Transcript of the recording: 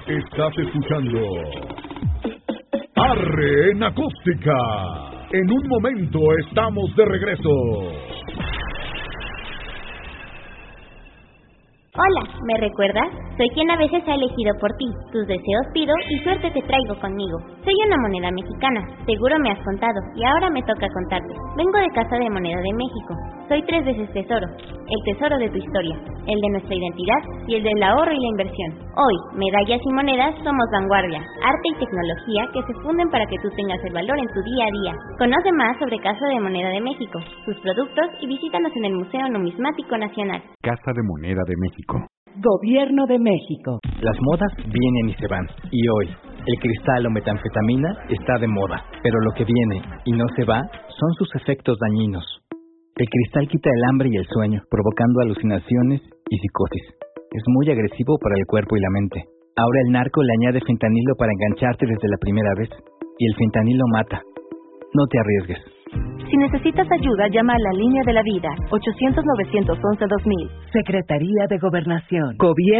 Estás escuchando Arre en Acústica. En un momento estamos de regreso. Hola, ¿me recuerdas? Soy quien a veces ha elegido por ti. Tus deseos pido y suerte te traigo conmigo. Soy una moneda mexicana, seguro me has contado, y ahora me toca contarte. Vengo de Casa de Moneda de México. Soy 3 veces tesoro, el tesoro de tu historia, el de nuestra identidad y el del ahorro y la inversión. Hoy, medallas y monedas somos vanguardia, arte y tecnología que se funden para que tú tengas el valor en tu día a día. Conoce más sobre Casa de Moneda de México, sus productos y visítanos en el Museo Numismático Nacional. Casa de Moneda de México. Gobierno de México. Las modas vienen y se van, y hoy el cristal o metanfetamina está de moda, pero lo que viene y no se va son sus efectos dañinos. El cristal quita el hambre y el sueño, provocando alucinaciones y psicosis. Es muy agresivo para el cuerpo y la mente. Ahora el narco le añade fentanilo para engancharte desde la primera vez, y el fentanilo mata. No te arriesgues. Si necesitas ayuda, llama a la Línea de la Vida, 800-911-2000. Secretaría de Gobernación.